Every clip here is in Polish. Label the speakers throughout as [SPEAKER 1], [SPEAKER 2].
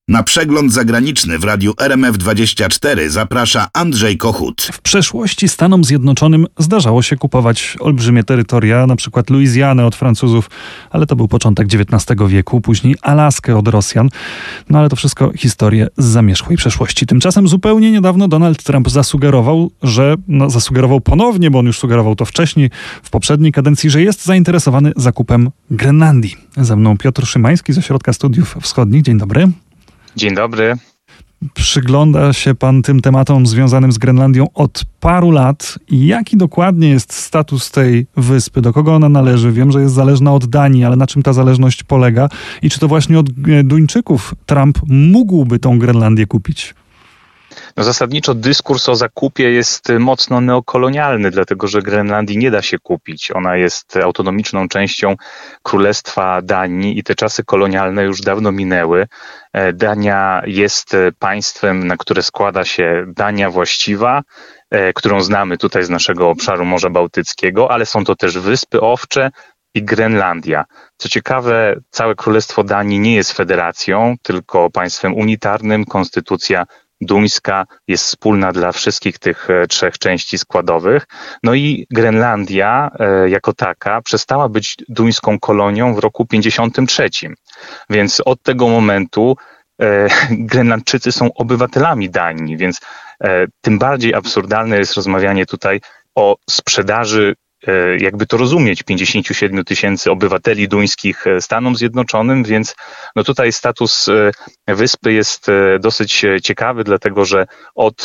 [SPEAKER 1] Na przegląd zagraniczny w radiu RMF24 zaprasza Andrzej Kochut.
[SPEAKER 2] W przeszłości Stanom Zjednoczonym zdarzało się kupować olbrzymie terytoria, na przykład Luizjanę od Francuzów, ale to był początek XIX wieku, później Alaskę od Rosjan. No ale to wszystko historie z zamierzchłej przeszłości. Tymczasem zupełnie niedawno Donald Trump zasugerował ponownie, bo on już sugerował to wcześniej, w poprzedniej kadencji, że jest zainteresowany zakupem Grenlandii. Ze mną Piotr Szymański z Ośrodka Studiów Wschodnich. Dzień dobry.
[SPEAKER 3] Dzień dobry.
[SPEAKER 2] Przygląda się pan tym tematom związanym z Grenlandią od paru lat. Jaki dokładnie jest status tej wyspy? Do kogo ona należy? Wiem, że jest zależna od Danii, ale na czym ta zależność polega? I czy to właśnie od Duńczyków Trump mógłby tą Grenlandię kupić?
[SPEAKER 3] No zasadniczo dyskurs o zakupie jest mocno neokolonialny, dlatego że Grenlandii nie da się kupić. Ona jest autonomiczną częścią Królestwa Danii i te czasy kolonialne już dawno minęły. Dania jest państwem, na które składa się Dania właściwa, którą znamy tutaj z naszego obszaru Morza Bałtyckiego, ale są to też Wyspy Owcze i Grenlandia. Co ciekawe, całe Królestwo Danii nie jest federacją, tylko państwem unitarnym. Konstytucja duńska jest wspólna dla wszystkich tych trzech części składowych. No i Grenlandia jako taka przestała być duńską kolonią w roku 1953. Więc od tego momentu Grenlandczycy są obywatelami Danii, więc tym bardziej absurdalne jest rozmawianie tutaj o sprzedaży, jakby to rozumieć, 57 000 obywateli duńskich Stanom Zjednoczonym, więc no tutaj status wyspy jest dosyć ciekawy, dlatego że od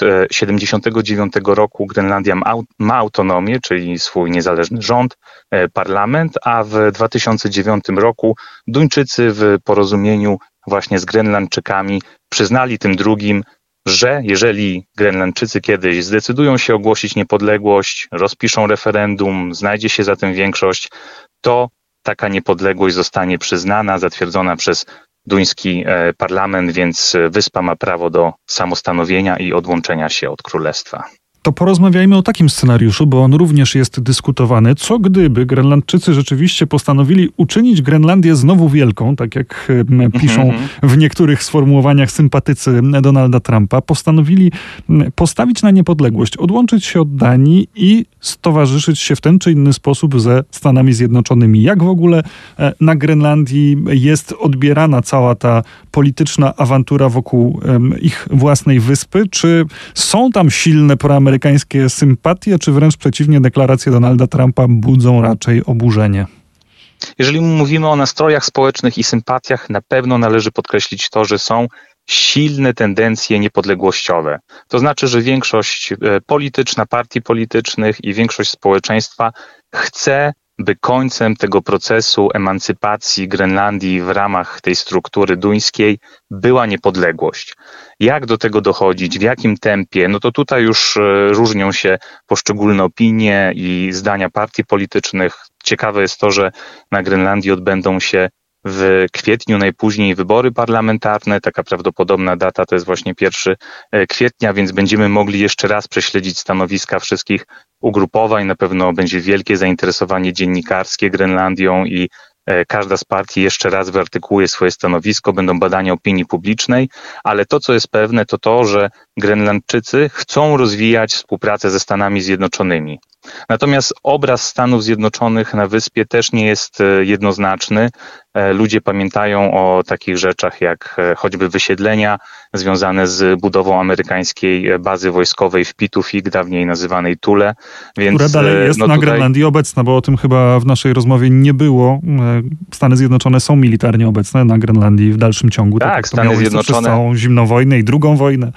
[SPEAKER 3] 1979 roku Grenlandia ma autonomię, czyli swój niezależny rząd, parlament, a w 2009 roku Duńczycy w porozumieniu właśnie z Grenlandczykami przyznali tym drugim, że jeżeli Grenlandczycy kiedyś zdecydują się ogłosić niepodległość, rozpiszą referendum, znajdzie się za tym większość, to taka niepodległość zostanie przyznana, zatwierdzona przez duński parlament, więc wyspa ma prawo do samostanowienia i odłączenia się od królestwa.
[SPEAKER 2] To porozmawiajmy o takim scenariuszu, bo on również jest dyskutowany. Co gdyby Grenlandczycy rzeczywiście postanowili uczynić Grenlandię znowu wielką, tak jak piszą w niektórych sformułowaniach sympatycy Donalda Trumpa, postanowili postawić na niepodległość, odłączyć się od Danii i stowarzyszyć się w ten czy inny sposób ze Stanami Zjednoczonymi. Jak w ogóle na Grenlandii jest odbierana cała ta polityczna awantura wokół ich własnej wyspy? Czy są tam silne proamerykańskie sympatie, czy wręcz przeciwnie, deklaracje Donalda Trumpa budzą raczej oburzenie?
[SPEAKER 3] Jeżeli mówimy o nastrojach społecznych i sympatiach, na pewno należy podkreślić to, że są silne tendencje niepodległościowe. To znaczy, że większość polityczna, partii politycznych i większość społeczeństwa chce, by końcem tego procesu emancypacji Grenlandii w ramach tej struktury duńskiej była niepodległość. Jak do tego dochodzić, w jakim tempie, no to tutaj już różnią się poszczególne opinie i zdania partii politycznych. Ciekawe jest to, że na Grenlandii odbędą się w kwietniu najpóźniej wybory parlamentarne. Taka prawdopodobna data to jest właśnie 1 kwietnia, więc będziemy mogli jeszcze raz prześledzić stanowiska wszystkich ugrupowań. Na pewno będzie wielkie zainteresowanie dziennikarskie Grenlandią i każda z partii jeszcze raz wyartykułuje swoje stanowisko, będą badania opinii publicznej, ale to, co jest pewne, to to, że Grenlandczycy chcą rozwijać współpracę ze Stanami Zjednoczonymi. Natomiast obraz Stanów Zjednoczonych na wyspie też nie jest jednoznaczny. Ludzie pamiętają o takich rzeczach jak choćby wysiedlenia związane z budową amerykańskiej bazy wojskowej w Pituffik, dawniej nazywanej Thule. Więc,
[SPEAKER 2] która dalej jest na Grenlandii obecna, bo o tym chyba w naszej rozmowie nie było. Stany Zjednoczone są militarnie obecne na Grenlandii w dalszym ciągu.
[SPEAKER 3] Tak, Stany Zjednoczone.
[SPEAKER 2] Przez całą zimną wojnę i drugą wojnę.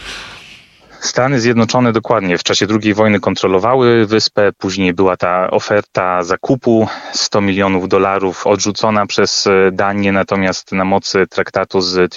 [SPEAKER 3] Stany Zjednoczone dokładnie w czasie II wojny kontrolowały wyspę, później była ta oferta zakupu $100 milionów odrzucona przez Danię, natomiast na mocy traktatu z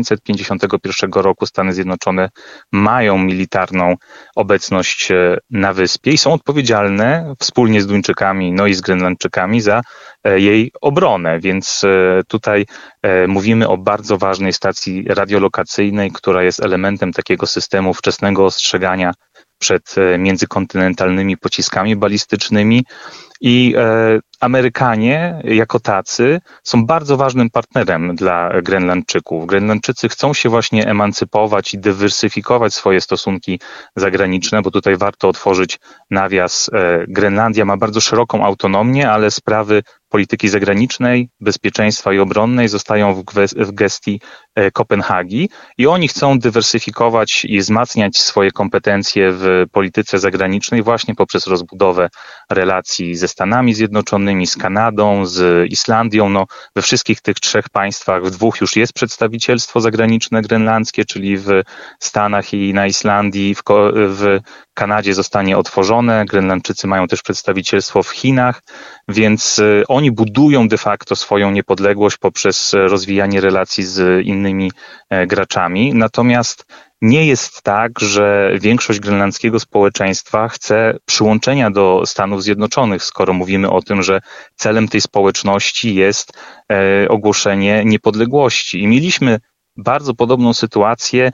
[SPEAKER 3] 1951 roku Stany Zjednoczone mają militarną obecność na wyspie i są odpowiedzialne wspólnie z Duńczykami, no i z Grenlandczykami za jej obronę, więc tutaj mówimy o bardzo ważnej stacji radiolokacyjnej, która jest elementem takiego systemu wczesnego ostrzegania przed międzykontynentalnymi pociskami balistycznymi. I Amerykanie jako tacy są bardzo ważnym partnerem dla Grenlandczyków. Grenlandczycy chcą się właśnie emancypować i dywersyfikować swoje stosunki zagraniczne, bo tutaj warto otworzyć nawias. Grenlandia ma bardzo szeroką autonomię, ale sprawy polityki zagranicznej, bezpieczeństwa i obronnej zostają w gestii Kopenhagi i oni chcą dywersyfikować i wzmacniać swoje kompetencje w polityce zagranicznej właśnie poprzez rozbudowę relacji ze Stanami Zjednoczonymi, z Kanadą, z Islandią. No, we wszystkich tych trzech państwach, w dwóch już jest przedstawicielstwo zagraniczne grenlandzkie, czyli w Stanach i na Islandii, w Kanadzie zostanie otworzone. Grenlandczycy mają też przedstawicielstwo w Chinach, więc oni budują de facto swoją niepodległość poprzez rozwijanie relacji z innymi graczami. Natomiast nie jest tak, że większość grenlandzkiego społeczeństwa chce przyłączenia do Stanów Zjednoczonych, skoro mówimy o tym, że celem tej społeczności jest ogłoszenie niepodległości. I mieliśmy bardzo podobną sytuację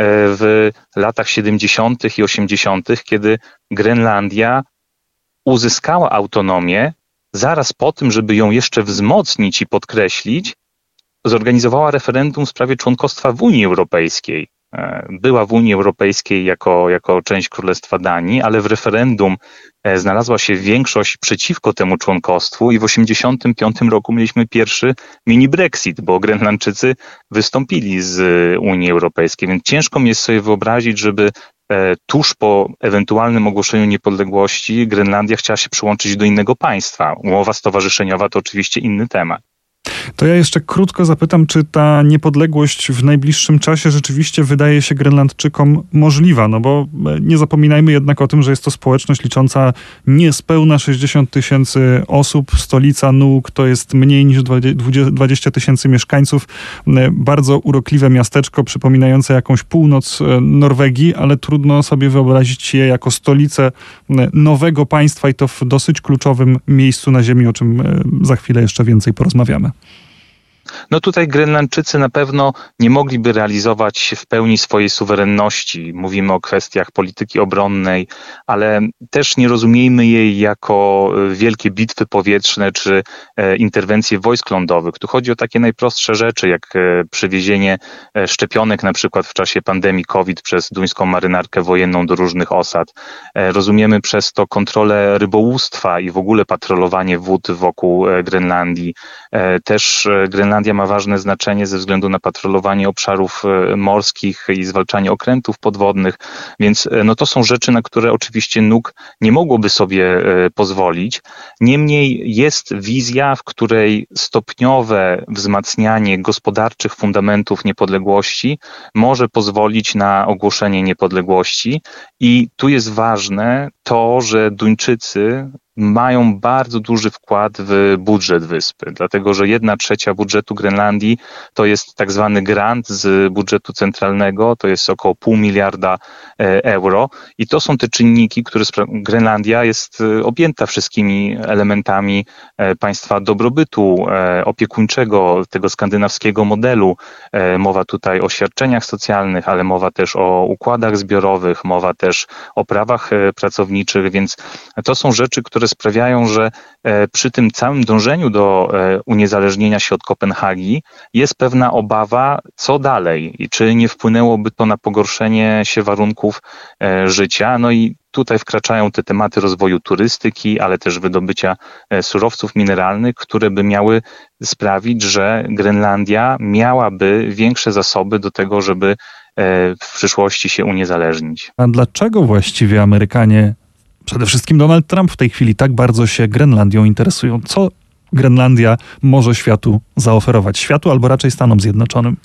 [SPEAKER 3] w latach 70. i 80., kiedy Grenlandia uzyskała autonomię. Zaraz po tym, żeby ją jeszcze wzmocnić i podkreślić, zorganizowała referendum w sprawie członkostwa w Unii Europejskiej. Była w Unii Europejskiej jako część Królestwa Danii, ale w referendum znalazła się większość przeciwko temu członkostwu i w 1985 roku mieliśmy pierwszy mini Brexit, bo Grenlandczycy wystąpili z Unii Europejskiej, więc ciężko mi jest sobie wyobrazić, żeby tuż po ewentualnym ogłoszeniu niepodległości Grenlandia chciała się przyłączyć do innego państwa. Umowa stowarzyszeniowa to oczywiście inny temat.
[SPEAKER 2] To ja jeszcze krótko zapytam, czy ta niepodległość w najbliższym czasie rzeczywiście wydaje się Grenlandczykom możliwa, no bo nie zapominajmy jednak o tym, że jest to społeczność licząca niespełna 60 000 osób, stolica Nuuk to jest mniej niż 20 000 mieszkańców, bardzo urokliwe miasteczko przypominające jakąś północ Norwegii, ale trudno sobie wyobrazić je jako stolicę nowego państwa i to w dosyć kluczowym miejscu na ziemi, o czym za chwilę jeszcze więcej porozmawiamy.
[SPEAKER 3] No tutaj Grenlandczycy na pewno nie mogliby realizować w pełni swojej suwerenności. Mówimy o kwestiach polityki obronnej, ale też nie rozumiejmy jej jako wielkie bitwy powietrzne czy interwencje wojsk lądowych. Tu chodzi o takie najprostsze rzeczy, jak przywiezienie szczepionek na przykład w czasie pandemii COVID przez duńską marynarkę wojenną do różnych osad. Rozumiemy przez to kontrolę rybołówstwa i w ogóle patrolowanie wód wokół Grenlandii. Też Grenlandia ma ważne znaczenie ze względu na patrolowanie obszarów morskich i zwalczanie okrętów podwodnych, więc no to są rzeczy, na które oczywiście Nuuk nie mogłoby sobie pozwolić. Niemniej jest wizja, w której stopniowe wzmacnianie gospodarczych fundamentów niepodległości może pozwolić na ogłoszenie niepodległości i tu jest ważne to, że Duńczycy mają bardzo duży wkład w budżet wyspy, dlatego że 1/3 budżetu Grenlandii to jest tak zwany grant z budżetu centralnego, to jest około 0,5 miliarda euro i to są te czynniki, które Grenlandia jest objęta wszystkimi elementami państwa dobrobytu opiekuńczego, tego skandynawskiego modelu. Mowa tutaj o świadczeniach socjalnych, ale mowa też o układach zbiorowych, mowa też o prawach pracowniczych, więc to są rzeczy, które sprawiają, że przy tym całym dążeniu do uniezależnienia się od Kopenhagi jest pewna obawa, co dalej i czy nie wpłynęłoby to na pogorszenie się warunków życia. No i tutaj wkraczają te tematy rozwoju turystyki, ale też wydobycia surowców mineralnych, które by miały sprawić, że Grenlandia miałaby większe zasoby do tego, żeby w przyszłości się uniezależnić.
[SPEAKER 2] A dlaczego właściwie Amerykanie, przede wszystkim Donald Trump w tej chwili tak bardzo się Grenlandią interesują? Co Grenlandia może światu zaoferować? Światu albo raczej Stanom Zjednoczonym?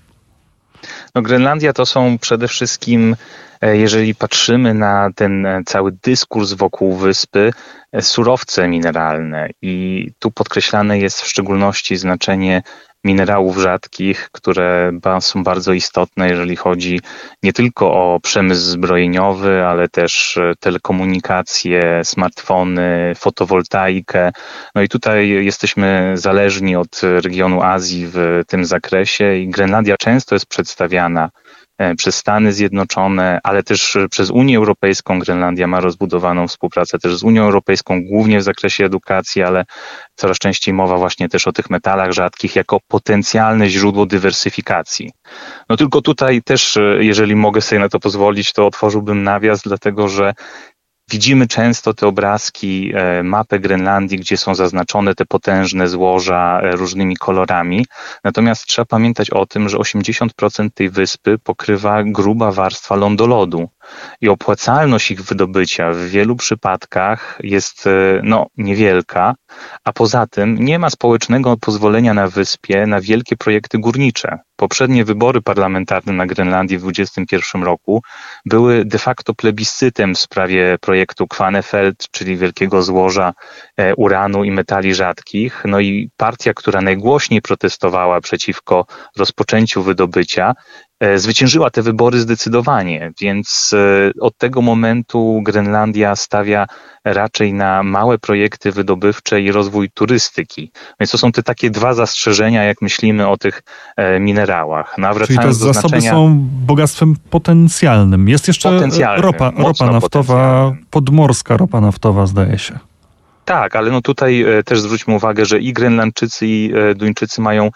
[SPEAKER 3] No, Grenlandia to są przede wszystkim, jeżeli patrzymy na ten cały dyskurs wokół wyspy, surowce mineralne i tu podkreślane jest w szczególności znaczenie minerałów rzadkich, które są bardzo istotne, jeżeli chodzi nie tylko o przemysł zbrojeniowy, ale też telekomunikacje, smartfony, fotowoltaikę. No i tutaj jesteśmy zależni od regionu Azji w tym zakresie i Grenlandia często jest przedstawiana przez Stany Zjednoczone, ale też przez Unię Europejską. Grenlandia ma rozbudowaną współpracę też z Unią Europejską, głównie w zakresie edukacji, ale coraz częściej mowa właśnie też o tych metalach rzadkich jako potencjalne źródło dywersyfikacji. No tylko tutaj też, jeżeli mogę sobie na to pozwolić, to otworzyłbym nawias, dlatego że widzimy często te obrazki, mapę Grenlandii, gdzie są zaznaczone te potężne złoża różnymi kolorami. Natomiast trzeba pamiętać o tym, że 80% tej wyspy pokrywa gruba warstwa lądolodu i opłacalność ich wydobycia w wielu przypadkach jest niewielka, a poza tym nie ma społecznego pozwolenia na wyspie na wielkie projekty górnicze. Poprzednie wybory parlamentarne na Grenlandii w 2021 roku były de facto plebiscytem w sprawie projektu Kvanefjeld, czyli wielkiego złoża uranu i metali rzadkich. No i partia, która najgłośniej protestowała przeciwko rozpoczęciu wydobycia, zwyciężyła te wybory zdecydowanie, więc od tego momentu Grenlandia stawia raczej na małe projekty wydobywcze i rozwój turystyki. Więc to są te takie dwa zastrzeżenia, jak myślimy o tych minerałach. No,
[SPEAKER 2] czyli te zasoby są bogactwem potencjalnym. Jest jeszcze ropa naftowa, podmorska ropa naftowa, zdaje się.
[SPEAKER 3] Tak, ale no tutaj też zwróćmy uwagę, że i Grenlandczycy, i Duńczycy mają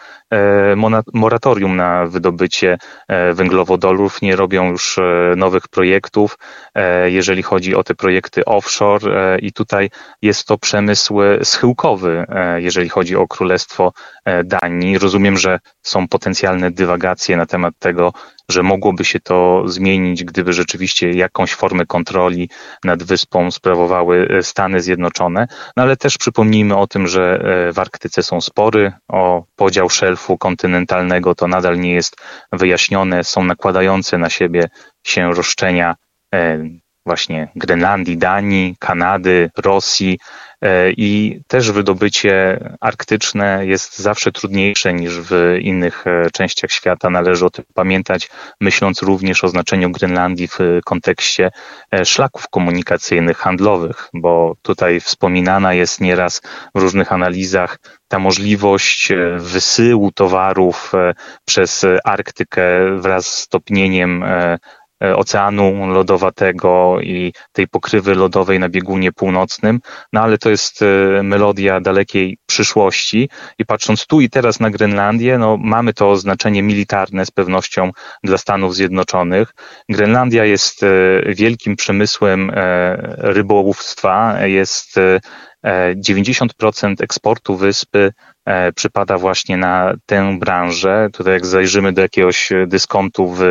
[SPEAKER 3] moratorium na wydobycie węglowodorów, nie robią już nowych projektów, jeżeli chodzi o te projekty offshore i tutaj jest to przemysł schyłkowy, jeżeli chodzi o Królestwo Danii. Rozumiem, że są potencjalne dywagacje na temat tego, że mogłoby się to zmienić, gdyby rzeczywiście jakąś formę kontroli nad wyspą sprawowały Stany Zjednoczone. No ale też przypomnijmy o tym, że w Arktyce są spory o podział szelfu kontynentalnego. To nadal nie jest wyjaśnione. Są nakładające na siebie się roszczenia właśnie Grenlandii, Danii, Kanady, Rosji i też wydobycie arktyczne jest zawsze trudniejsze niż w innych częściach świata. Należy o tym pamiętać, myśląc również o znaczeniu Grenlandii w kontekście szlaków komunikacyjnych, handlowych, bo tutaj wspominana jest nieraz w różnych analizach ta możliwość wysyłu towarów przez Arktykę wraz z topnieniem Oceanu Lodowatego i tej pokrywy lodowej na biegunie północnym, no ale to jest melodia dalekiej przyszłości i patrząc tu i teraz na Grenlandię, no mamy to znaczenie militarne z pewnością dla Stanów Zjednoczonych. Grenlandia jest wielkim przemysłem rybołówstwa, jest 90% eksportu wyspy przypada właśnie na tę branżę. Tutaj jak zajrzymy do jakiegoś dyskontu w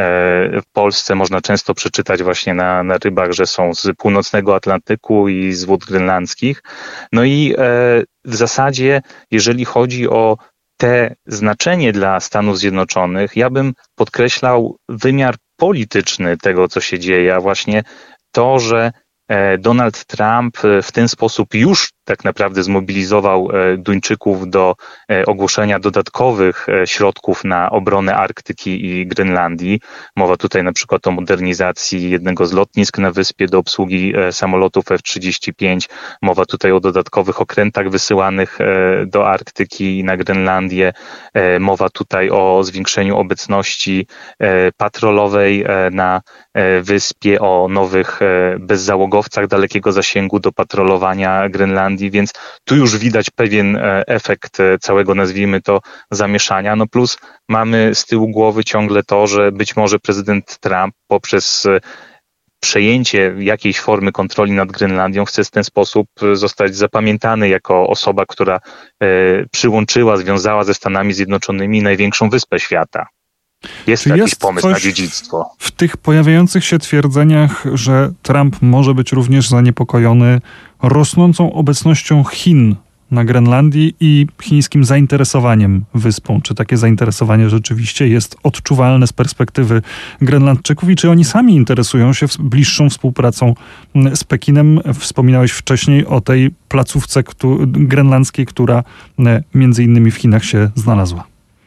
[SPEAKER 3] Polsce, można często przeczytać właśnie na rybach, że są z północnego Atlantyku i z wód grenlandzkich. No i w zasadzie, jeżeli chodzi o te znaczenie dla Stanów Zjednoczonych, ja bym podkreślał wymiar polityczny tego, co się dzieje, a właśnie to, że Donald Trump w ten sposób już tak naprawdę zmobilizował Duńczyków do ogłoszenia dodatkowych środków na obronę Arktyki i Grenlandii. Mowa tutaj na przykład o modernizacji jednego z lotnisk na wyspie do obsługi samolotów F-35. Mowa tutaj o dodatkowych okrętach wysyłanych do Arktyki i na Grenlandię. Mowa tutaj o zwiększeniu obecności patrolowej na wyspie, o nowych bezzałogowcach dalekiego zasięgu do patrolowania Grenlandii, więc tu już widać pewien efekt całego, nazwijmy to, zamieszania. No plus mamy z tyłu głowy ciągle to, że być może prezydent Trump poprzez przejęcie jakiejś formy kontroli nad Grenlandią chce w ten sposób zostać zapamiętany jako osoba, która przyłączyła, związała ze Stanami Zjednoczonymi największą wyspę świata. Jest
[SPEAKER 2] Czy
[SPEAKER 3] jakiś
[SPEAKER 2] jest
[SPEAKER 3] pomysł na dziedzictwo.
[SPEAKER 2] W tych pojawiających się twierdzeniach, że Trump może być również zaniepokojony rosnącą obecnością Chin na Grenlandii i chińskim zainteresowaniem wyspą. Czy takie zainteresowanie rzeczywiście jest odczuwalne z perspektywy Grenlandczyków i czy oni sami interesują się bliższą współpracą z Pekinem? Wspominałeś wcześniej o tej placówce grenlandzkiej, która między innymi w Chinach się znalazła.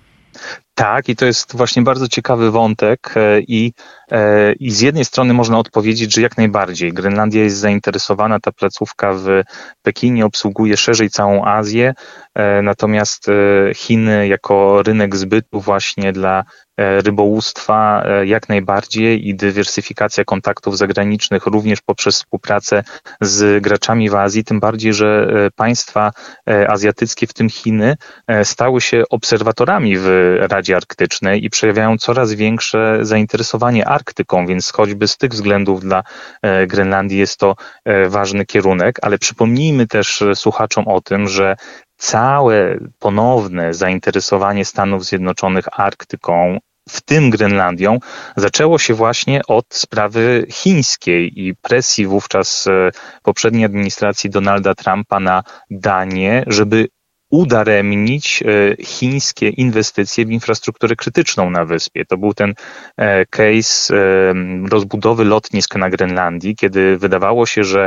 [SPEAKER 3] Tak, i to jest właśnie bardzo ciekawy wątek i z jednej strony można odpowiedzieć, że jak najbardziej. Grenlandia jest zainteresowana, ta placówka w Pekinie obsługuje szerzej całą Azję, natomiast Chiny jako rynek zbytu właśnie dla rybołówstwa jak najbardziej i dywersyfikacja kontaktów zagranicznych również poprzez współpracę z graczami w Azji, tym bardziej, że państwa azjatyckie, w tym Chiny, stały się obserwatorami w Radzie Arktycznej i przejawiają coraz większe zainteresowanie Arktyką, więc choćby z tych względów dla Grenlandii jest to ważny kierunek, ale przypomnijmy też słuchaczom o tym, że całe ponowne zainteresowanie Stanów Zjednoczonych Arktyką, w tym Grenlandią, zaczęło się właśnie od sprawy chińskiej i presji wówczas poprzedniej administracji Donalda Trumpa na Danię, żeby udaremnić chińskie inwestycje w infrastrukturę krytyczną na wyspie. To był ten case rozbudowy lotnisk na Grenlandii, kiedy wydawało się, że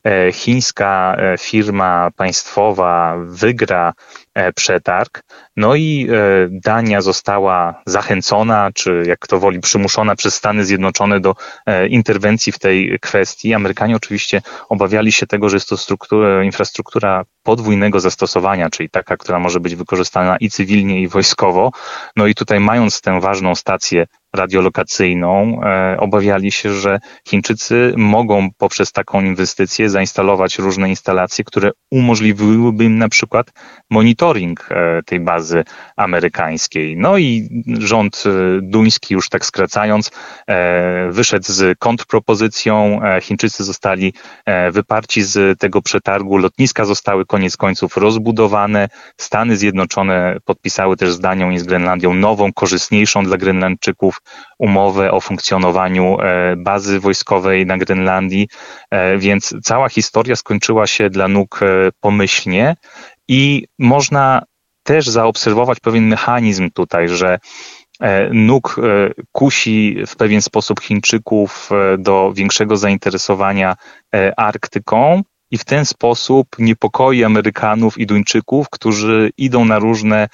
[SPEAKER 3] chińska firma państwowa wygra przetarg, no i Dania została zachęcona, czy jak kto woli przymuszona przez Stany Zjednoczone do interwencji w tej kwestii. Amerykanie oczywiście obawiali się tego, że jest to infrastruktura podwójnego zastosowania, czyli taka, która może być wykorzystana i cywilnie, i wojskowo. No i tutaj mając tę ważną stację radiolokacyjną, obawiali się, że Chińczycy mogą poprzez taką inwestycję zainstalować różne instalacje, które umożliwiłyby im na przykład monitoring tej bazy amerykańskiej. No i rząd duński, już tak skracając, wyszedł z kontrpropozycją. Chińczycy zostali wyparci z tego przetargu. Lotniska zostały koniec końców rozbudowane. Stany Zjednoczone podpisały też z Danią i z Grenlandią nową, korzystniejszą dla Grenlandczyków umowę o funkcjonowaniu bazy wojskowej na Grenlandii, więc cała historia skończyła się dla nóg pomyślnie i można też zaobserwować pewien mechanizm tutaj, że nóg kusi w pewien sposób Chińczyków do większego zainteresowania Arktyką, i w ten sposób niepokoi Amerykanów i Duńczyków, którzy idą na różne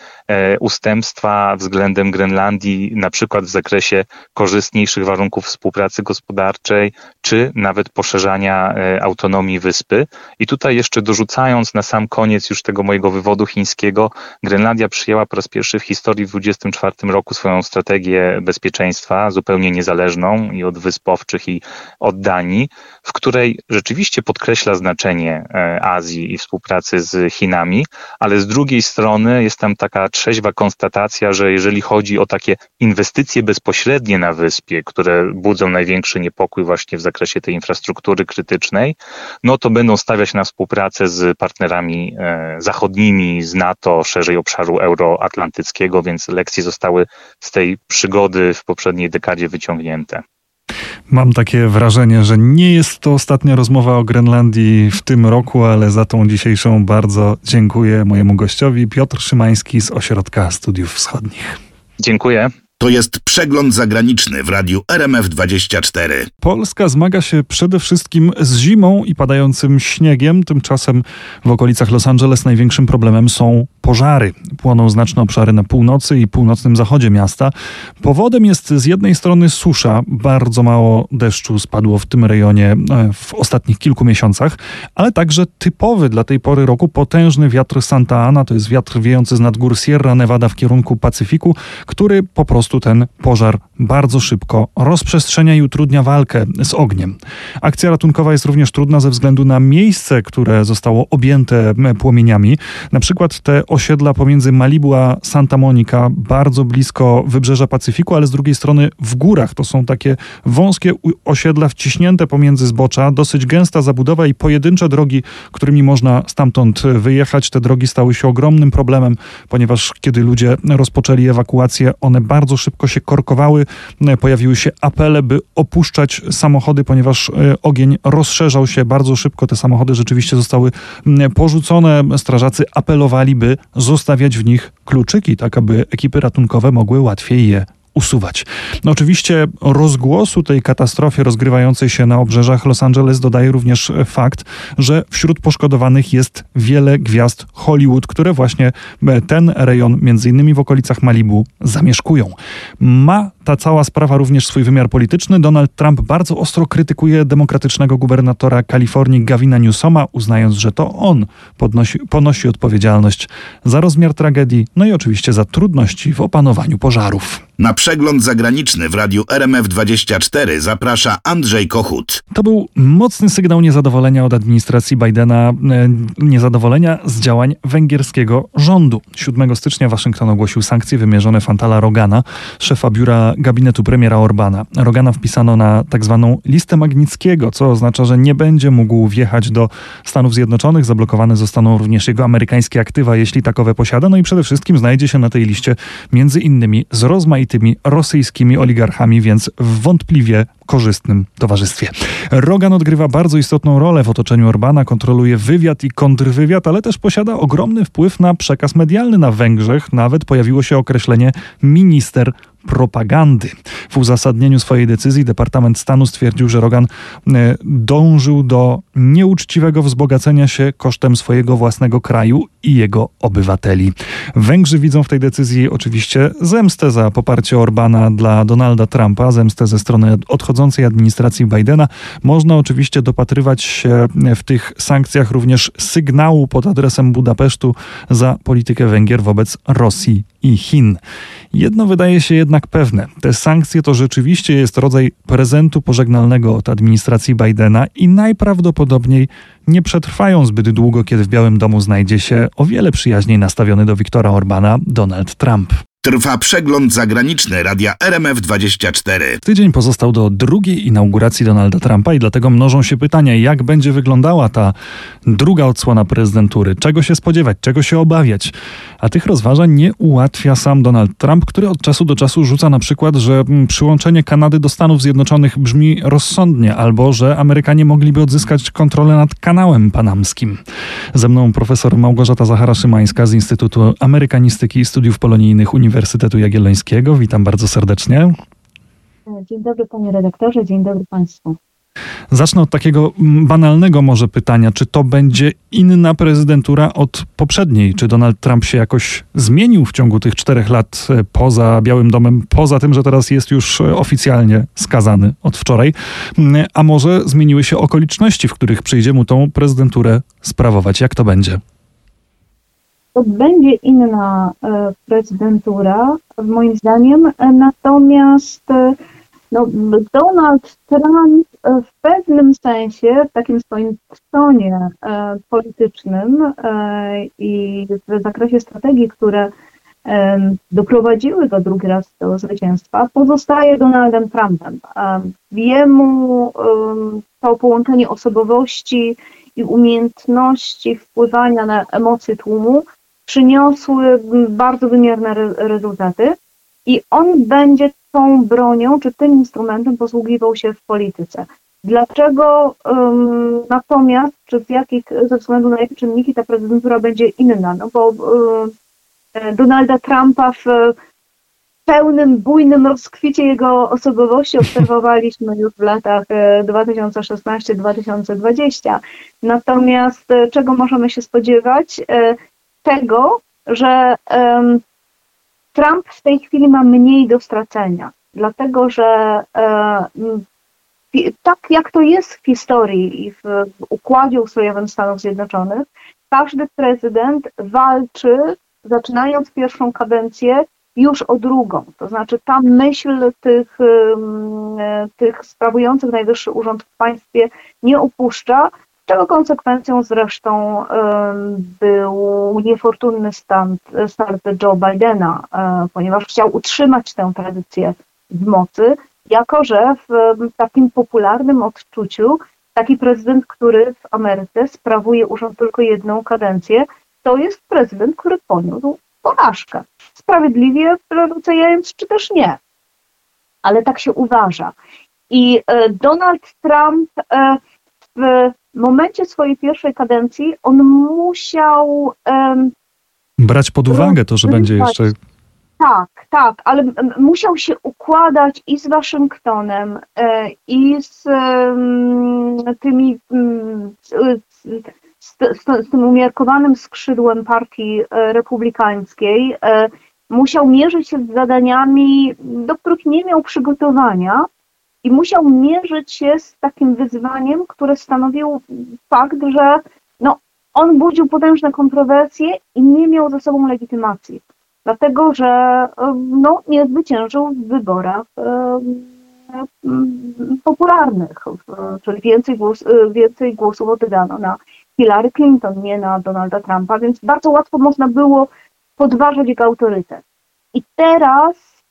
[SPEAKER 3] ustępstwa względem Grenlandii, na przykład w zakresie korzystniejszych warunków współpracy gospodarczej, czy nawet poszerzania autonomii wyspy. I tutaj jeszcze dorzucając na sam koniec już tego mojego wywodu chińskiego, Grenlandia przyjęła po raz pierwszy w historii w 2024 roku swoją strategię bezpieczeństwa, zupełnie niezależną i od wysp owczych, i od Danii, w której rzeczywiście podkreśla znaczenie Azji i współpracy z Chinami, ale z drugiej strony jest tam taka trzeźwa konstatacja, że jeżeli chodzi o takie inwestycje bezpośrednie na wyspie, które budzą największy niepokój właśnie w zakresie tej infrastruktury krytycznej, no to będą stawiać na współpracę z partnerami zachodnimi, z NATO, szerzej obszaru euroatlantyckiego, więc lekcje zostały z tej przygody w poprzedniej dekadzie wyciągnięte.
[SPEAKER 2] Mam takie wrażenie, że nie jest to ostatnia rozmowa o Grenlandii w tym roku, ale za tą dzisiejszą bardzo dziękuję mojemu gościowi. Piotr Szymański z Ośrodka Studiów Wschodnich.
[SPEAKER 3] Dziękuję.
[SPEAKER 1] To jest przegląd zagraniczny w radiu RMF24.
[SPEAKER 2] Polska zmaga się przede wszystkim z zimą i padającym śniegiem. Tymczasem w okolicach Los Angeles największym problemem są pożary. Płoną znaczne obszary na północy i północnym zachodzie miasta. Powodem jest z jednej strony susza. Bardzo mało deszczu spadło w tym rejonie w ostatnich kilku miesiącach, ale także typowy dla tej pory roku potężny wiatr Santa Ana. To jest wiatr wiejący z nad gór Sierra Nevada w kierunku Pacyfiku, który po prostu ten pożar bardzo szybko rozprzestrzenia i utrudnia walkę z ogniem. Akcja ratunkowa jest również trudna ze względu na miejsce, które zostało objęte płomieniami. Na przykład te osiedla pomiędzy Malibu a Santa Monica, bardzo blisko wybrzeża Pacyfiku, ale z drugiej strony w górach. To są takie wąskie osiedla wciśnięte pomiędzy zbocza, dosyć gęsta zabudowa i pojedyncze drogi, którymi można stamtąd wyjechać. Te drogi stały się ogromnym problemem, ponieważ kiedy ludzie rozpoczęli ewakuację, one bardzo szybko się korkowały. Pojawiły się apele, by opuszczać samochody, ponieważ ogień rozszerzał się bardzo szybko. Te samochody rzeczywiście zostały porzucone. Strażacy apelowali, by zostawiać w nich kluczyki, tak aby ekipy ratunkowe mogły łatwiej je usuwać. No oczywiście rozgłosu tej katastrofy rozgrywającej się na obrzeżach Los Angeles dodaje również fakt, że wśród poszkodowanych jest wiele gwiazd Hollywood, które właśnie ten rejon, między innymi w okolicach Malibu, zamieszkują. Ma ta cała sprawa również swój wymiar polityczny. Donald Trump bardzo ostro krytykuje demokratycznego gubernatora Kalifornii Gavina Newsoma, uznając, że to on ponosi odpowiedzialność za rozmiar tragedii, no i oczywiście za trudności w opanowaniu pożarów.
[SPEAKER 1] Na przegląd zagraniczny w radiu RMF24 zaprasza Andrzej Kochut.
[SPEAKER 2] To był mocny sygnał niezadowolenia od administracji Bidena, niezadowolenia z działań węgierskiego rządu. 7 stycznia Waszyngton ogłosił sankcje wymierzone w Antala Rogana, szefa biura gabinetu premiera Orbana. Rogana wpisano na tak zwaną listę Magnickiego, co oznacza, że nie będzie mógł wjechać do Stanów Zjednoczonych. Zablokowane zostaną również jego amerykańskie aktywa, jeśli takowe posiada. No i przede wszystkim znajdzie się na tej liście między innymi z rozmaitymi rosyjskimi oligarchami, więc w wątpliwie korzystnym towarzystwie. Rogan odgrywa bardzo istotną rolę w otoczeniu Orbana, kontroluje wywiad i kontrwywiad, ale też posiada ogromny wpływ na przekaz medialny na Węgrzech. Nawet pojawiło się określenie minister propagandy. W uzasadnieniu swojej decyzji Departament Stanu stwierdził, że Rogan dążył do nieuczciwego wzbogacenia się kosztem swojego własnego kraju i jego obywateli. Węgrzy widzą w tej decyzji oczywiście zemstę za poparcie Orbana dla Donalda Trumpa, zemstę ze strony odchodzącej administracji Bidena. Można oczywiście dopatrywać się w tych sankcjach również sygnału pod adresem Budapesztu za politykę Węgier wobec Rosji i Chin. Jedno wydaje się jednak pewne. Te sankcje to rzeczywiście jest rodzaj prezentu pożegnalnego od administracji Bidena i najprawdopodobniej nie przetrwają zbyt długo, kiedy w Białym Domu znajdzie się o wiele przyjaźniej nastawiony do Viktora Orbana Donald Trump.
[SPEAKER 1] Trwa przegląd zagraniczny radia RMF24.
[SPEAKER 2] Tydzień pozostał do drugiej inauguracji Donalda Trumpa i dlatego mnożą się pytania, jak będzie wyglądała ta druga odsłona prezydentury, czego się spodziewać, czego się obawiać. A tych rozważań nie ułatwia sam Donald Trump, który od czasu do czasu rzuca na przykład, że przyłączenie Kanady do Stanów Zjednoczonych brzmi rozsądnie, albo że Amerykanie mogliby odzyskać kontrolę nad kanałem panamskim. Ze mną profesor Małgorzata Zachara-Szymańska z Instytutu Amerykanistyki i Studiów Polonijnych Uniwersytetu Jagiellońskiego. Witam bardzo serdecznie.
[SPEAKER 4] Dzień dobry panie redaktorze, dzień dobry państwu.
[SPEAKER 2] Zacznę od takiego banalnego może pytania, czy to będzie inna prezydentura od poprzedniej? Czy Donald Trump się jakoś zmienił w ciągu tych 4 lat poza Białym Domem, poza tym, że teraz jest już oficjalnie skazany od wczoraj? A może zmieniły się okoliczności, w których przyjdzie mu tą prezydenturę sprawować? Jak to będzie?
[SPEAKER 4] To będzie inna prezydentura, moim zdaniem, natomiast Donald Trump w pewnym sensie, w takim swoim tonie politycznym i w zakresie strategii, które doprowadziły go drugi raz do zwycięstwa, pozostaje Donaldem Trumpem. Jemu to połączenie osobowości i umiejętności wpływania na emocje tłumu przyniosły bardzo wymierne rezultaty i on będzie tą bronią czy tym instrumentem posługiwał się w polityce. Dlaczego natomiast, ze względu na jakie czynniki ta prezydentura będzie inna? No bo Donalda Trumpa w pełnym, bujnym rozkwicie jego osobowości obserwowaliśmy już w latach 2016-2020. Natomiast czego możemy się spodziewać? Tego, że Trump w tej chwili ma mniej do stracenia, dlatego że tak jak to jest w historii i w układzie ustrojowym Stanów Zjednoczonych, każdy prezydent walczy, zaczynając pierwszą kadencję, już o drugą. To znaczy ta myśl tych sprawujących najwyższy urząd w państwie nie opuszcza, czego konsekwencją zresztą był niefortunny start Joe Bidena, ponieważ chciał utrzymać tę tradycję w mocy, jako że w takim popularnym odczuciu taki prezydent, który w Ameryce sprawuje urząd tylko jedną kadencję, to jest prezydent, który poniósł porażkę. Sprawiedliwie doceniając, czy też nie. Ale tak się uważa. I Donald Trump w momencie swojej pierwszej kadencji on musiał
[SPEAKER 2] brać pod uwagę to, że będzie jeszcze...
[SPEAKER 4] Tak, ale musiał się układać i z Waszyngtonem, i z tym umiarkowanym skrzydłem partii republikańskiej. Musiał mierzyć się z zadaniami, do których nie miał przygotowania i musiał mierzyć się z takim wyzwaniem, które stanowił fakt, że on budził potężne kontrowersje i nie miał ze sobą legitymacji. dlatego że nie zwyciężył w wyborach popularnych, czyli więcej głosów oddano na Hillary Clinton, nie na Donalda Trumpa, więc bardzo łatwo można było podważać jego autorytet. I teraz,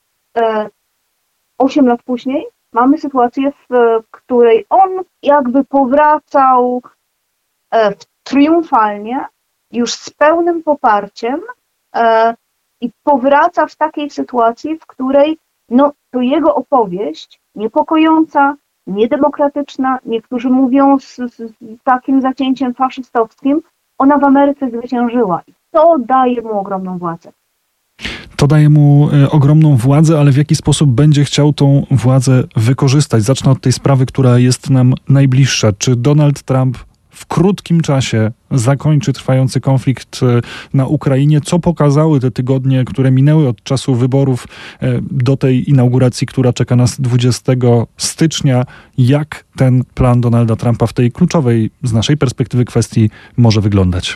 [SPEAKER 4] 8 lat później, mamy sytuację, w której on jakby powracał triumfalnie, już z pełnym poparciem i powraca w takiej sytuacji, w której to jego opowieść niepokojąca, niedemokratyczna, niektórzy mówią z takim zacięciem faszystowskim, ona w Ameryce zwyciężyła. I to daje mu ogromną władzę.
[SPEAKER 2] To daje mu ogromną władzę, ale w jaki sposób będzie chciał tą władzę wykorzystać? Zacznę od tej sprawy, która jest nam najbliższa. Czy Donald Trump w krótkim czasie zakończy trwający konflikt na Ukrainie? Co pokazały te tygodnie, które minęły od czasu wyborów do tej inauguracji, która czeka nas 20 stycznia? Jak ten plan Donalda Trumpa w tej kluczowej z naszej perspektywy kwestii może wyglądać?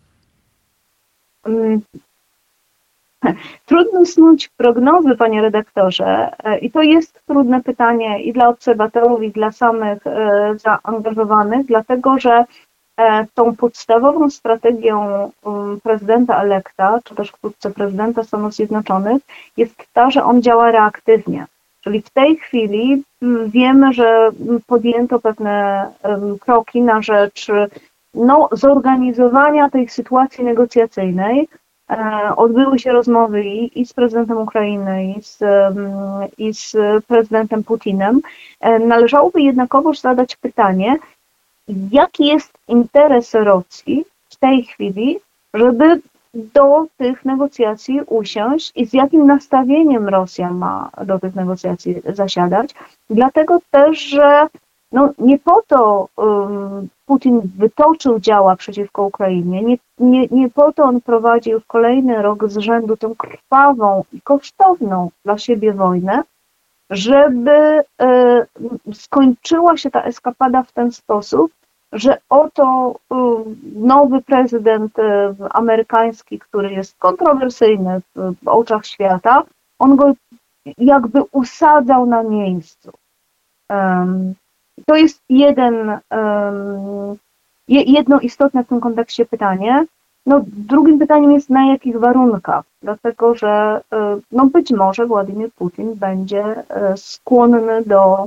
[SPEAKER 4] Trudno snuć prognozy, panie redaktorze, i to jest trudne pytanie i dla obserwatorów, i dla samych zaangażowanych, dlatego że tą podstawową strategią prezydenta elekta, czy też wkrótce prezydenta Stanów Zjednoczonych, jest ta, że on działa reaktywnie. Czyli w tej chwili wiemy, że podjęto pewne kroki na rzecz zorganizowania tej sytuacji negocjacyjnej. Odbyły się rozmowy i z prezydentem Ukrainy, i z prezydentem Putinem. Należałoby jednakowoż zadać pytanie, jaki jest interes Rosji w tej chwili, żeby do tych negocjacji usiąść i z jakim nastawieniem Rosja ma do tych negocjacji zasiadać. Dlatego też, że nie po to Putin wytoczył działa przeciwko Ukrainie, nie po to on prowadzi już kolejny rok z rzędu tę krwawą i kosztowną dla siebie wojnę, żeby skończyła się ta eskapada w ten sposób, że oto nowy prezydent amerykański, który jest kontrowersyjny w oczach świata, on go jakby usadzał na miejscu. To jest jedno istotne w tym kontekście pytanie. Drugim pytaniem jest, na jakich warunkach, dlatego że być może Władimir Putin będzie skłonny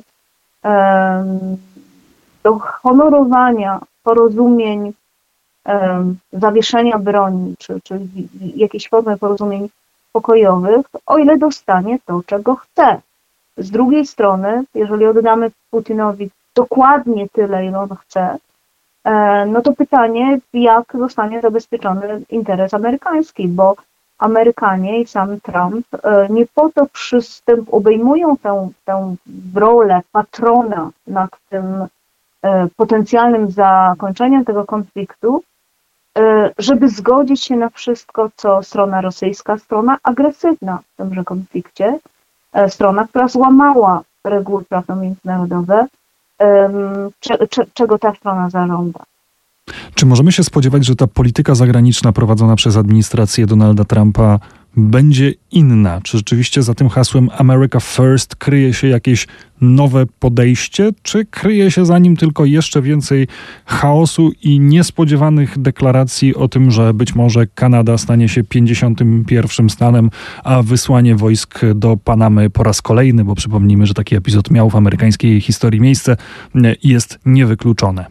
[SPEAKER 4] do honorowania porozumień, zawieszenia broni, czy jakiejś formy porozumień pokojowych, o ile dostanie to, czego chce. Z drugiej strony, jeżeli oddamy Putinowi dokładnie tyle, ile on chce, to pytanie, jak zostanie zabezpieczony interes amerykański, bo Amerykanie i sam Trump nie po to obejmują tę rolę patrona nad tym potencjalnym zakończeniem tego konfliktu, żeby zgodzić się na wszystko, co strona rosyjska, strona agresywna w tymże konflikcie, strona, która złamała reguły prawno-międzynarodowe, czego ta strona zażąda.
[SPEAKER 2] Czy możemy się spodziewać, że ta polityka zagraniczna prowadzona przez administrację Donalda Trumpa będzie inna? Czy rzeczywiście za tym hasłem America First kryje się jakieś nowe podejście, czy kryje się za nim tylko jeszcze więcej chaosu i niespodziewanych deklaracji o tym, że być może Kanada stanie się 51. stanem, a wysłanie wojsk do Panamy po raz kolejny, bo przypomnijmy, że taki epizod miał w amerykańskiej historii miejsce, jest niewykluczone?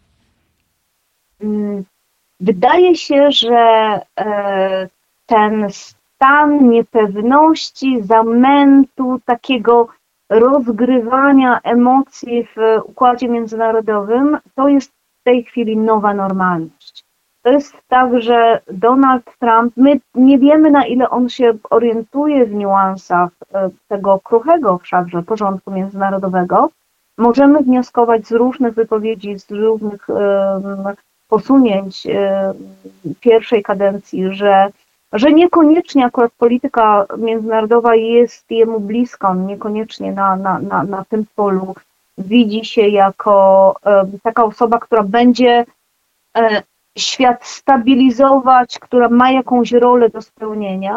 [SPEAKER 4] Wydaje się, że ten stan niepewności, zamętu, takiego rozgrywania emocji w układzie międzynarodowym, to jest w tej chwili nowa normalność. To jest tak, że Donald Trump, my nie wiemy, na ile on się orientuje w niuansach tego kruchego wszakże porządku międzynarodowego. Możemy wnioskować z różnych wypowiedzi, z różnych posunięć pierwszej kadencji, że niekoniecznie akurat polityka międzynarodowa jest jemu bliska, on niekoniecznie na tym polu widzi się jako taka osoba, która będzie świat stabilizować, która ma jakąś rolę do spełnienia.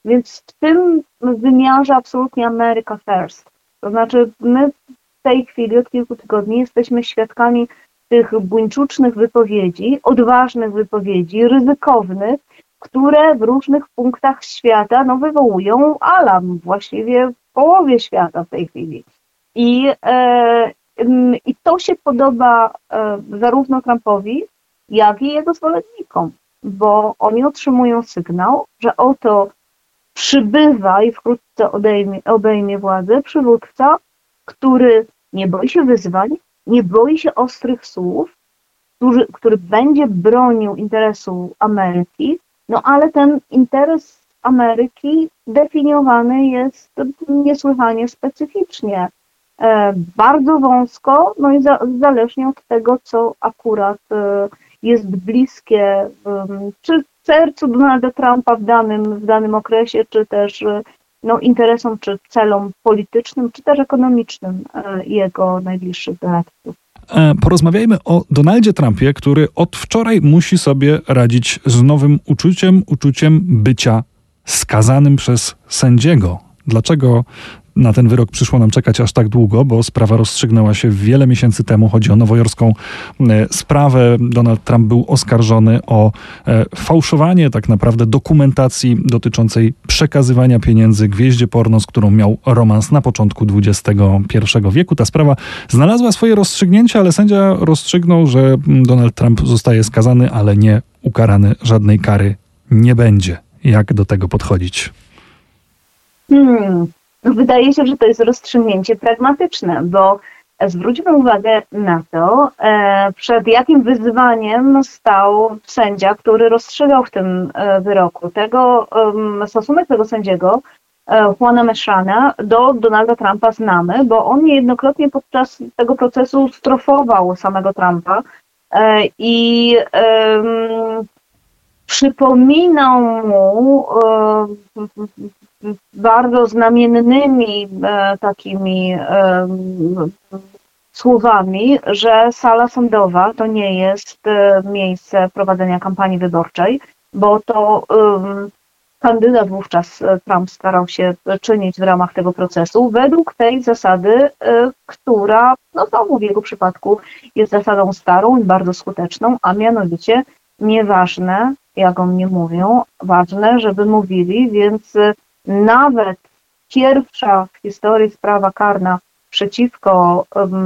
[SPEAKER 4] Więc w tym wymiarze absolutnie America first. To znaczy my w tej chwili od kilku tygodni jesteśmy świadkami tych buńczucznych wypowiedzi, odważnych wypowiedzi, ryzykownych, które w różnych punktach świata wywołują alarm właściwie w połowie świata w tej chwili. I to się podoba zarówno Trumpowi, jak i jego zwolennikom, bo oni otrzymują sygnał, że oto przybywa i wkrótce obejmie władzę przywódca, który nie boi się wyzwań, nie boi się ostrych słów, który będzie bronił interesu Ameryki, ale ten interes Ameryki definiowany jest niesłychanie specyficznie, bardzo wąsko, i zależnie od tego, co akurat jest bliskie czy sercu Donalda Trumpa w danym okresie, czy też interesom, czy celom politycznym, czy też ekonomicznym jego najbliższych doradców.
[SPEAKER 2] Porozmawiajmy o Donaldzie Trumpie, który od wczoraj musi sobie radzić z nowym uczuciem bycia skazanym przez sędziego. Dlaczego na ten wyrok przyszło nam czekać aż tak długo? Bo sprawa rozstrzygnęła się wiele miesięcy temu. Chodzi o nowojorską sprawę. Donald Trump był oskarżony o fałszowanie tak naprawdę dokumentacji dotyczącej przekazywania pieniędzy gwieździe porno, z którą miał romans na początku XXI wieku. Ta sprawa znalazła swoje rozstrzygnięcie, ale sędzia rozstrzygnął, że Donald Trump zostaje skazany, ale nie ukarany. Żadnej kary nie będzie. Jak do tego podchodzić?
[SPEAKER 4] Wydaje się, że to jest rozstrzygnięcie pragmatyczne, bo zwróćmy uwagę na to, przed jakim wyzwaniem stał sędzia, który rozstrzygał w tym wyroku. Stosunek tego sędziego, Juana Mechana, do Donalda Trumpa znamy, bo on niejednokrotnie podczas tego procesu strofował samego Trumpa i przypominał mu bardzo znamiennymi takimi słowami, że sala sądowa to nie jest miejsce prowadzenia kampanii wyborczej, bo to kandydat wówczas Trump starał się czynić w ramach tego procesu według tej zasady, która znowu w jego przypadku jest zasadą starą i bardzo skuteczną, a mianowicie nieważne, jak o mnie mówią, ważne, żeby mówili, więc nawet pierwsza w historii sprawa karna przeciwko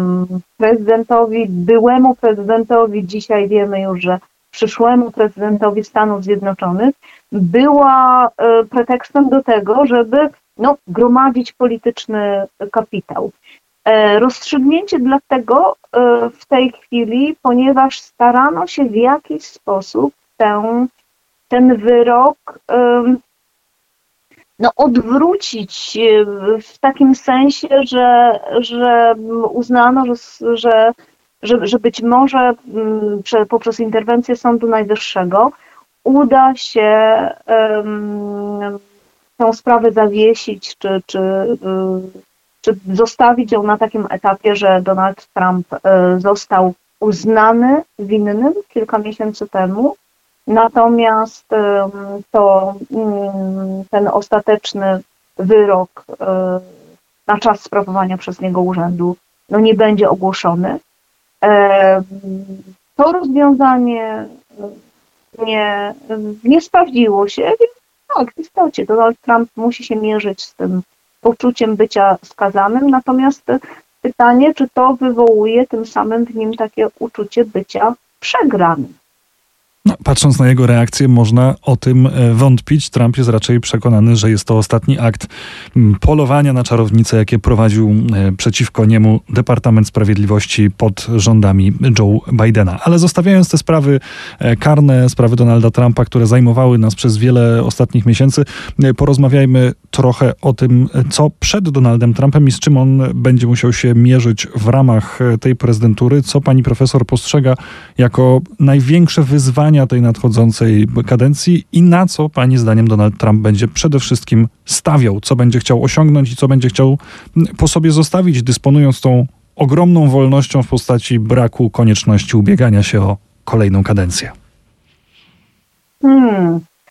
[SPEAKER 4] byłemu prezydentowi, dzisiaj wiemy już, że przyszłemu prezydentowi Stanów Zjednoczonych, była pretekstem do tego, żeby gromadzić polityczny kapitał. Rozstrzygnięcie dlatego w tej chwili, ponieważ starano się w jakiś sposób ten wyrok odwrócić w takim sensie, że uznano, że być może poprzez interwencję Sądu Najwyższego uda się tę sprawę zawiesić, czy zostawić ją na takim etapie, że Donald Trump został uznany winnym kilka miesięcy temu. Natomiast ten ostateczny wyrok na czas sprawowania przez niego urzędu nie będzie ogłoszony. To rozwiązanie nie sprawdziło się, więc tak, w istocie Donald Trump musi się mierzyć z tym poczuciem bycia skazanym, natomiast pytanie, czy to wywołuje tym samym w nim takie uczucie bycia przegranym.
[SPEAKER 2] Patrząc na jego reakcję, można o tym wątpić. Trump jest raczej przekonany, że jest to ostatni akt polowania na czarownicę, jakie prowadził przeciwko niemu Departament Sprawiedliwości pod rządami Joe Bidena. Ale zostawiając te sprawy karne, sprawy Donalda Trumpa, które zajmowały nas przez wiele ostatnich miesięcy, porozmawiajmy trochę o tym, co przed Donaldem Trumpem i z czym on będzie musiał się mierzyć w ramach tej prezydentury. Co pani profesor postrzega jako największe wyzwania tej nadchodzącej kadencji i na co pani zdaniem Donald Trump będzie przede wszystkim stawiał, co będzie chciał osiągnąć i co będzie chciał po sobie zostawić, dysponując tą ogromną wolnością w postaci braku konieczności ubiegania się o kolejną kadencję?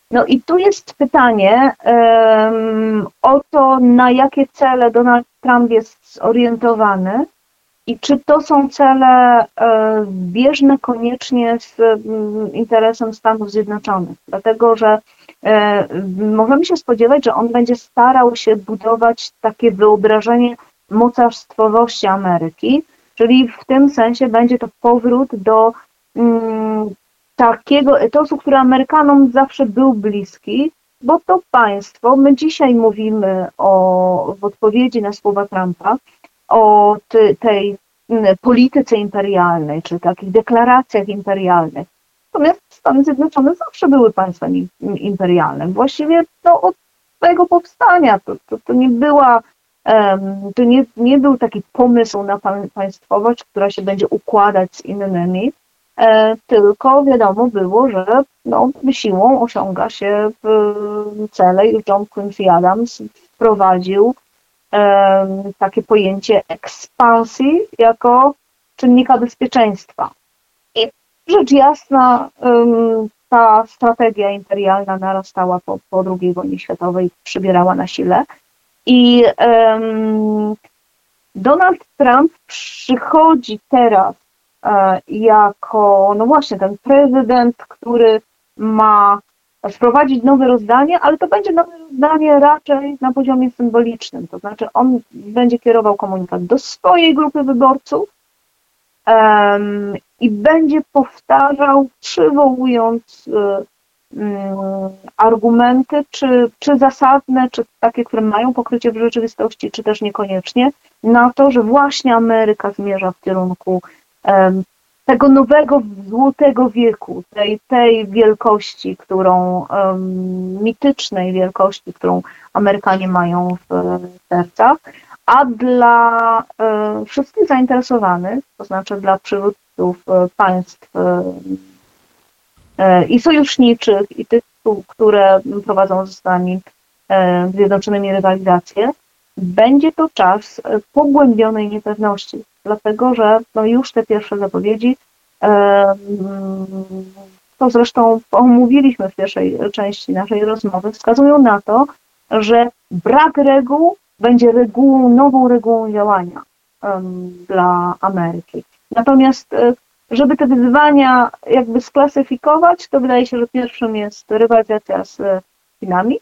[SPEAKER 4] No i tu jest pytanie o to, na jakie cele Donald Trump jest zorientowany i czy to są cele zbieżne koniecznie z interesem Stanów Zjednoczonych. Dlatego, że możemy się spodziewać, że on będzie starał się budować takie wyobrażenie mocarstwowości Ameryki, czyli w tym sensie będzie to powrót do takiego etosu, który Amerykanom zawsze był bliski, bo to państwo, my dzisiaj mówimy w odpowiedzi na słowa Trumpa, o tej polityce imperialnej, czy takich deklaracjach imperialnych. Natomiast Stany Zjednoczone zawsze były państwem imperialnym. Właściwie od swojego powstania to nie była, nie był taki pomysł na państwowość, która się będzie układać z innymi, tylko wiadomo było, że siłą osiąga się cele i John Quincy Adams wprowadził takie pojęcie ekspansji jako czynnika bezpieczeństwa. I rzecz jasna, ta strategia imperialna narastała po II wojnie światowej, przybierała na sile. I Donald Trump przychodzi teraz jako, właśnie ten prezydent, który ma wprowadzić nowe rozdanie, ale to będzie nowe rozdanie raczej na poziomie symbolicznym. To znaczy on będzie kierował komunikat do swojej grupy wyborców i będzie powtarzał, przywołując argumenty, czy zasadne, czy takie, które mają pokrycie w rzeczywistości, czy też niekoniecznie, na to, że właśnie Ameryka zmierza w kierunku tego nowego złotego wieku, tej wielkości, mitycznej wielkości, którą Amerykanie mają w sercach, a dla wszystkich zainteresowanych, to znaczy dla przywódców państw i sojuszniczych, i tych, które prowadzą ze Stanami Zjednoczonymi rywalizację, będzie to czas pogłębionej niepewności, dlatego że już te pierwsze zapowiedzi, to zresztą omówiliśmy w pierwszej części naszej rozmowy, wskazują na to, że brak reguł będzie nową regułą działania dla Ameryki. Natomiast żeby te wyzwania jakby sklasyfikować, to wydaje się, że pierwszym jest rywalizacja z Chinami,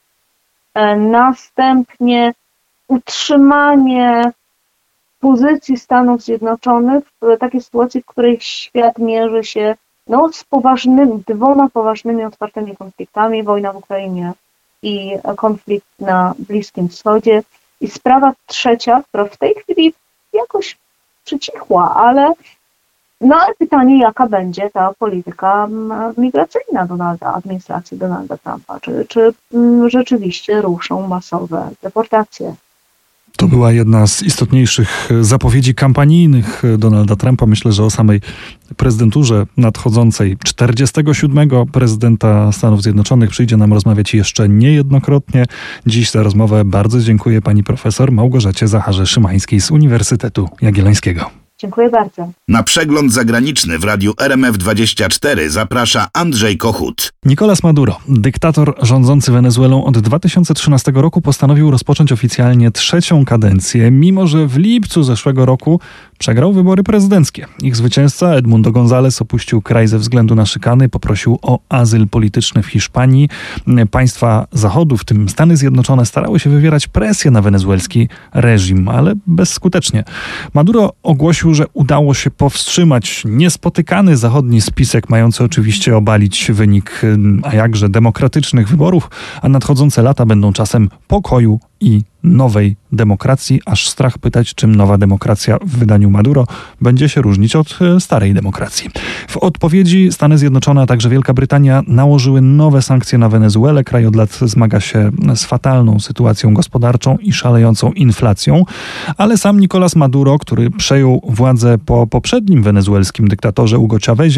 [SPEAKER 4] następnie utrzymanie pozycji Stanów Zjednoczonych w takiej sytuacji, w której świat mierzy się z dwoma poważnymi, otwartymi konfliktami, wojna w Ukrainie i konflikt na Bliskim Wschodzie. I sprawa trzecia, która w tej chwili jakoś przycichła, ale pytanie, jaka będzie ta polityka migracyjna administracji Donalda Trumpa, czy rzeczywiście ruszą masowe deportacje.
[SPEAKER 2] To była jedna z istotniejszych zapowiedzi kampanijnych Donalda Trumpa. Myślę, że o samej prezydenturze nadchodzącej 47. prezydenta Stanów Zjednoczonych przyjdzie nam rozmawiać jeszcze niejednokrotnie. Dziś za rozmowę bardzo dziękuję pani profesor Małgorzacie Zacharze-Szymańskiej z Uniwersytetu Jagiellońskiego.
[SPEAKER 4] Dziękuję bardzo.
[SPEAKER 1] Na przegląd zagraniczny w radiu RMF24 zaprasza Andrzej Kochut.
[SPEAKER 2] Nicolás Maduro, dyktator rządzący Wenezuelą od 2013 roku, postanowił rozpocząć oficjalnie trzecią kadencję, mimo że w lipcu zeszłego roku przegrał wybory prezydenckie. Ich zwycięzca Edmundo González opuścił kraj ze względu na szykany, poprosił o azyl polityczny w Hiszpanii. Państwa Zachodu, w tym Stany Zjednoczone, starały się wywierać presję na wenezuelski reżim, ale bezskutecznie. Maduro ogłosił, że udało się powstrzymać niespotykany zachodni spisek, mający oczywiście obalić wynik, a jakże demokratycznych wyborów, a nadchodzące lata będą czasem pokoju i nowej demokracji, aż strach pytać, czym nowa demokracja w wydaniu Maduro będzie się różnić od starej demokracji. W odpowiedzi Stany Zjednoczone, a także Wielka Brytania nałożyły nowe sankcje na Wenezuelę. Kraj od lat zmaga się z fatalną sytuacją gospodarczą i szalejącą inflacją, ale sam Nicolás Maduro, który przejął władzę po poprzednim wenezuelskim dyktatorze Hugo Chávezie,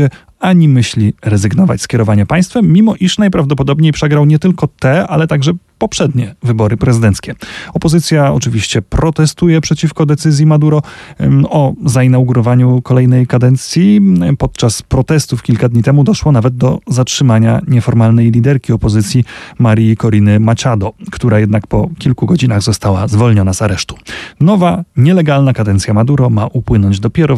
[SPEAKER 2] ani myśli rezygnować z kierowania państwem, mimo iż najprawdopodobniej przegrał nie tylko te, ale także poprzednie wybory prezydenckie. Opozycja oczywiście protestuje przeciwko decyzji Maduro o zainaugurowaniu kolejnej kadencji. Podczas protestów kilka dni temu doszło nawet do zatrzymania nieformalnej liderki opozycji Marii Coriny Machado, która jednak po kilku godzinach została zwolniona z aresztu. Nowa, nielegalna kadencja Maduro ma upłynąć dopiero w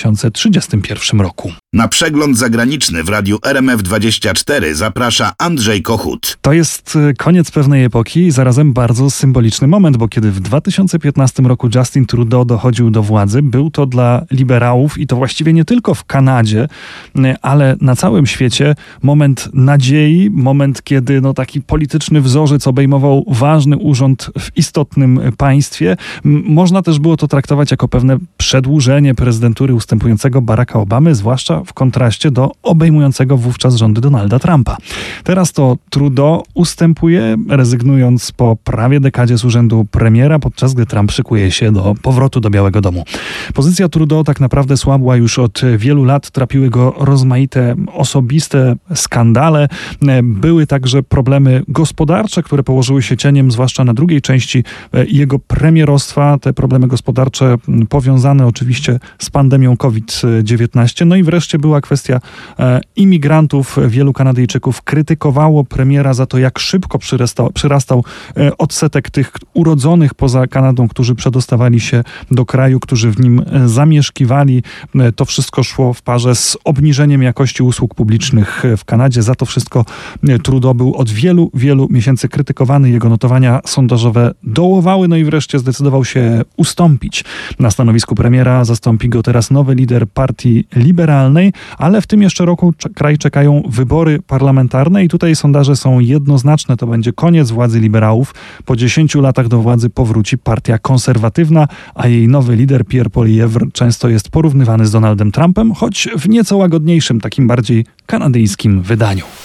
[SPEAKER 2] 2031 roku.
[SPEAKER 1] Na przegląd zagraniczny w radiu RMF24 zaprasza Andrzej Kochut.
[SPEAKER 2] To jest koniec pewnej epoki i zarazem bardzo symboliczny moment, bo kiedy w 2015 roku Justin Trudeau dochodził do władzy, był to dla liberałów i to właściwie nie tylko w Kanadzie, ale na całym świecie moment nadziei, moment, kiedy taki polityczny wzorzec obejmował ważny urząd w istotnym państwie. Można też było to traktować jako pewne przedłużenie prezydentury ustępującego Baracka Obamy, zwłaszcza w kontraście do obejmującego wówczas rządy Donalda Trumpa. Teraz to Trudeau ustępuje, rezygnując po prawie dekadzie z urzędu premiera, podczas gdy Trump szykuje się do powrotu do Białego Domu. Pozycja Trudeau tak naprawdę słabła już od wielu lat. Trapiły go rozmaite osobiste skandale. Były także problemy gospodarcze, które położyły się cieniem zwłaszcza na drugiej części jego premierostwa. Te problemy gospodarcze powiązane oczywiście z pandemią COVID-19. No i wreszcie była kwestia imigrantów. Wielu Kanadyjczyków krytykowało premiera za to, jak szybko przyrastał odsetek tych urodzonych poza Kanadą, którzy przedostawali się do kraju, którzy w nim zamieszkiwali. To wszystko szło w parze z obniżeniem jakości usług publicznych w Kanadzie. Za to wszystko Trudeau był od wielu, wielu miesięcy krytykowany. Jego notowania sondażowe dołowały, no i wreszcie zdecydował się ustąpić. Na stanowisku premiera zastąpi go teraz nowy lider partii liberalnej, ale w tym jeszcze roku kraj czekają wybory parlamentarne i tutaj sondaże są jednoznaczne. To będzie koniec władzy liberałów. Po 10 latach do władzy powróci partia konserwatywna, a jej nowy lider Pierre Poilievre często jest porównywany z Donaldem Trumpem, choć w nieco łagodniejszym, takim bardziej kanadyjskim wydaniu.